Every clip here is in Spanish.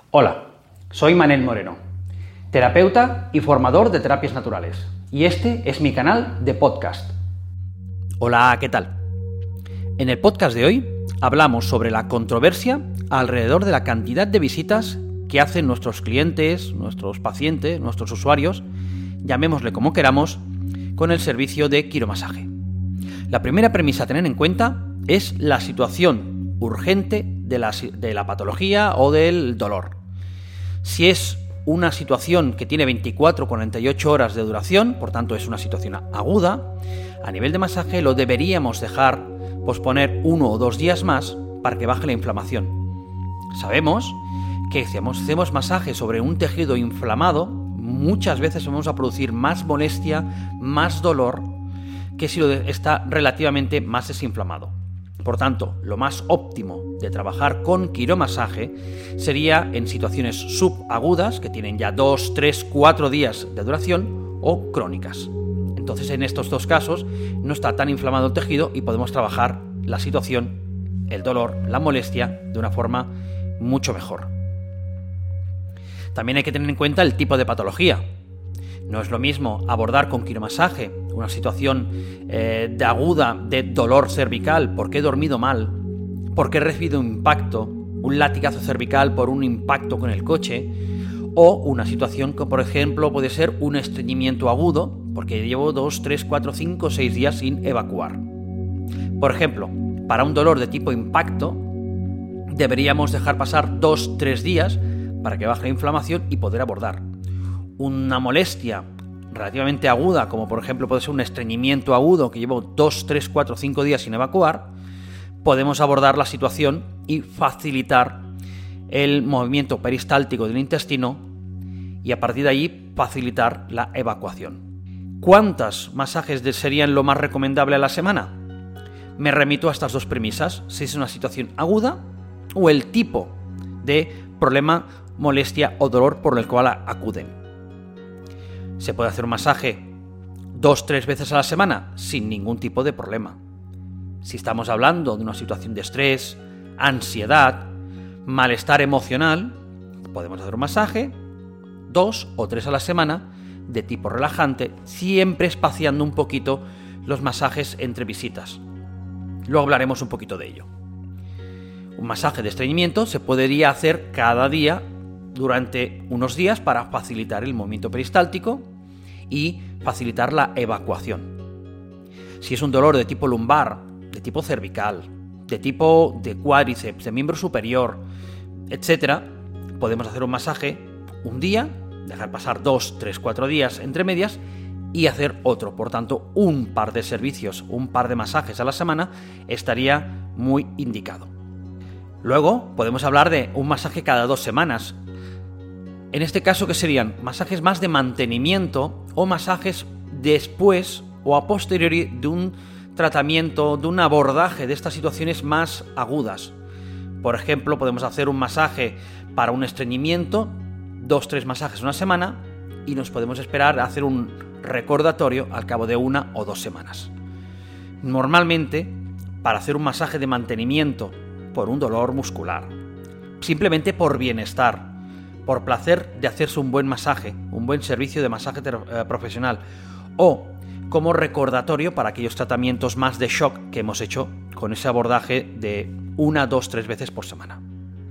Hola, soy Manel Moreno, terapeuta y formador de terapias naturales, y este es mi canal de podcast. Hola, ¿qué tal? En el podcast de hoy hablamos sobre la controversia alrededor de la cantidad de visitas que hacen nuestros clientes, nuestros pacientes, nuestros usuarios, llamémosle como queramos, con el servicio de quiromasaje. La primera premisa a tener en cuenta es la situación urgente de la patología o del dolor. Si es una situación que tiene 24 o 48 horas de duración, por tanto es una situación aguda, a nivel de masaje lo deberíamos dejar posponer 1 o 2 días más para que baje la inflamación. Sabemos que si hacemos masaje sobre un tejido inflamado, muchas veces vamos a producir más molestia, más dolor, que si está relativamente más desinflamado. Por tanto, lo más óptimo de trabajar con quiromasaje sería en situaciones subagudas, que tienen ya 2, 3, 4 días de duración, o crónicas. Entonces, en estos dos casos, no está tan inflamado el tejido y podemos trabajar la situación, el dolor, la molestia, de una forma mucho mejor. También hay que tener en cuenta el tipo de patología. No es lo mismo abordar con quiromasaje una situación de aguda de dolor cervical porque he dormido mal, porque he recibido un impacto, un latigazo cervical por un impacto con el coche, o una situación que, por ejemplo, puede ser un estreñimiento agudo porque llevo 2, 3, 4, 5, 6 días sin evacuar. Por ejemplo, para un dolor de tipo impacto, deberíamos dejar pasar 2, 3 días para que baje la inflamación y poder abordar. Una molestia relativamente aguda, como por ejemplo puede ser un estreñimiento agudo que llevo 2, 3, 4, 5 días sin evacuar, podemos abordar la situación y facilitar el movimiento peristáltico del intestino y a partir de ahí facilitar la evacuación. ¿Cuántos masajes serían lo más recomendable a la semana? Me remito a estas dos premisas, si es una situación aguda o el tipo de problema, molestia o dolor por el cual acuden. Se puede hacer un masaje 2, 3 veces a la semana sin ningún tipo de problema. Si estamos hablando de una situación de estrés, ansiedad, malestar emocional, podemos hacer un masaje 2 o 3 a la semana de tipo relajante, siempre espaciando un poquito los masajes entre visitas. Luego hablaremos un poquito de ello. Un masaje de estreñimiento se podría hacer cada día durante unos días para facilitar el movimiento peristáltico y facilitar la evacuación. Si es un dolor de tipo lumbar, de tipo cervical, de tipo de cuádriceps, de miembro superior, etc., podemos hacer un masaje un día, dejar pasar 2, 3, 4 días entre medias y hacer otro. Por tanto, un par de servicios, un par de masajes a la semana estaría muy indicado. Luego podemos hablar de un masaje cada 2 semanas. En este caso, ¿qué serían? Masajes más de mantenimiento o masajes después o a posteriori de un tratamiento, de un abordaje de estas situaciones más agudas. Por ejemplo, podemos hacer un masaje para un estreñimiento, 2, 3 masajes una semana y nos podemos esperar a hacer un recordatorio al cabo de 1 o 2 semanas. Normalmente, para hacer un masaje de mantenimiento por un dolor muscular, simplemente por bienestar, por placer de hacerse un buen masaje, un buen servicio de masaje profesional, o como recordatorio para aquellos tratamientos más de shock que hemos hecho con ese abordaje de 1, 2, 3 veces por semana.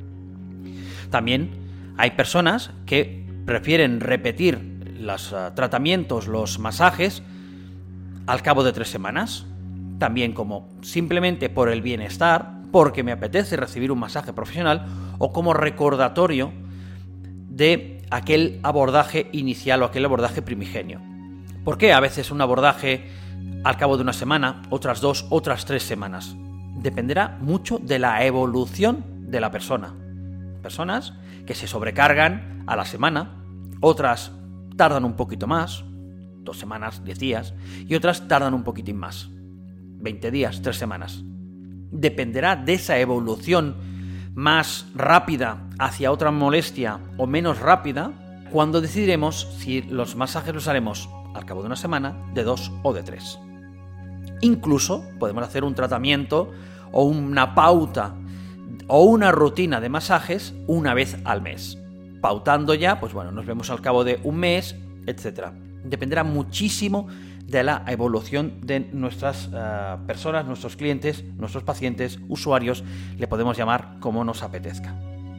También hay personas que prefieren repetir los tratamientos, los masajes, al cabo de 3 semanas, también como simplemente por el bienestar, porque me apetece recibir un masaje profesional, o como recordatorio de aquel abordaje inicial o aquel abordaje primigenio. ¿Por qué a veces un abordaje al cabo de una semana, otras 2, otras 3 semanas? Dependerá mucho de la evolución de la persona. Personas que se sobrecargan a la semana, otras tardan un poquito más, 2 semanas, 10 días, y otras tardan un poquitín más, 20 días, 3 semanas. Dependerá de esa evolución más rápida hacia otra molestia o menos rápida, cuando decidiremos si los masajes los haremos al cabo de una semana, de 2 o de 3. Incluso podemos hacer un tratamiento o una pauta o una rutina de masajes una vez al mes. pautando ya, pues bueno, nos vemos al cabo de un mes, etc. Dependerá muchísimo de la evolución de nuestras personas, nuestros clientes, nuestros pacientes, usuarios, le podemos llamar como nos apetezca.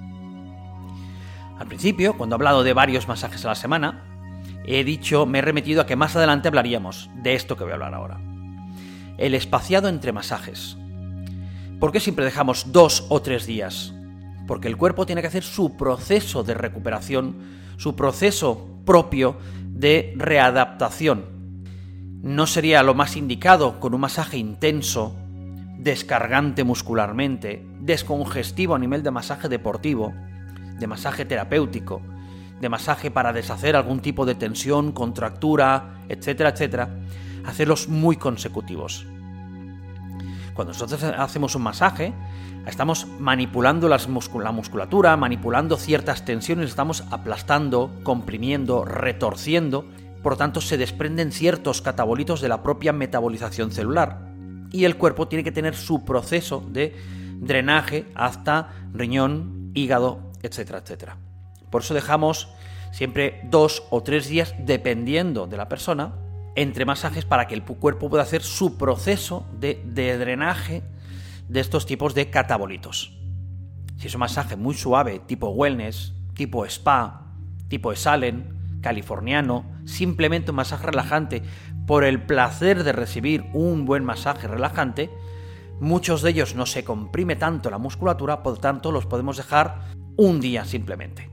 Al principio, cuando he hablado de varios masajes a la semana, me he remitido a que más adelante hablaríamos de esto que voy a hablar ahora. El espaciado entre masajes. ¿Por qué siempre dejamos 2 o 3 días? Porque el cuerpo tiene que hacer su proceso de recuperación, su proceso propio de readaptación. No sería lo más indicado con un masaje intenso, descargante muscularmente, descongestivo a nivel de masaje deportivo, de masaje terapéutico, de masaje para deshacer algún tipo de tensión, contractura, etcétera, etcétera, hacerlos muy consecutivos. Cuando nosotros hacemos un masaje, estamos manipulando la musculatura, manipulando ciertas tensiones, estamos aplastando, comprimiendo, retorciendo, por lo tanto se desprenden ciertos catabolitos de la propia metabolización celular y el cuerpo tiene que tener su proceso de drenaje hasta riñón, hígado, etcétera, etcétera. Por eso dejamos siempre 2 o 3 días, dependiendo de la persona, entre masajes para que el cuerpo pueda hacer su proceso de drenaje de estos tipos de catabolitos. Si es un masaje muy suave, tipo wellness, tipo spa, tipo Esalen, californiano, simplemente un masaje relajante por el placer de recibir un buen masaje relajante, muchos de ellos no se comprime tanto la musculatura, por tanto los podemos dejar un día simplemente.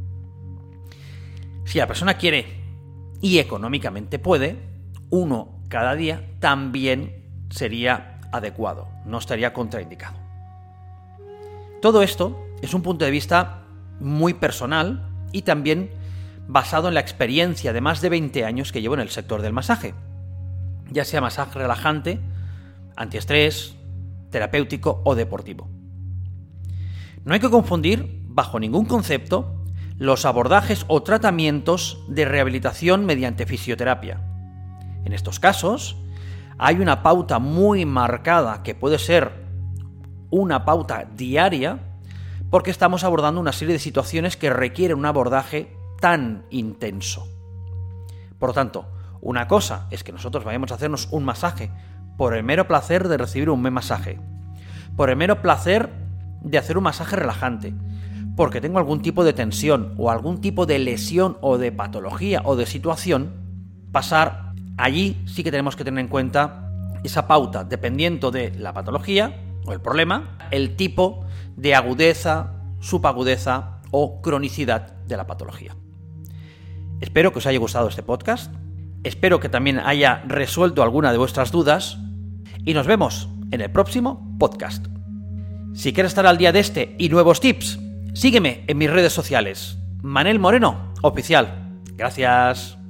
Si la persona quiere y económicamente puede, 1 cada día también sería adecuado, no estaría contraindicado. Todo esto es un punto de vista muy personal y también basado en la experiencia de más de 20 años que llevo en el sector del masaje, ya sea masaje relajante, antiestrés, terapéutico o deportivo. No hay que confundir, bajo ningún concepto, los abordajes o tratamientos de rehabilitación mediante fisioterapia. En estos casos, hay una pauta muy marcada que puede ser una pauta diaria porque estamos abordando una serie de situaciones que requieren un abordaje tan intenso. Por lo tanto, una cosa es que nosotros vayamos a hacernos un masaje por el mero placer de recibir un buen masaje, por el mero placer de hacer un masaje relajante, porque tengo algún tipo de tensión o algún tipo de lesión o de patología o de situación, pasar allí sí que tenemos que tener en cuenta esa pauta, dependiendo de la patología o el problema, el tipo de agudeza, subagudeza o cronicidad de la patología. Espero que os haya gustado este podcast, espero que también haya resuelto alguna de vuestras dudas y nos vemos en el próximo podcast. Si quieres estar al día de este y nuevos tips, sígueme en mis redes sociales. Manel Moreno Oficial. Gracias.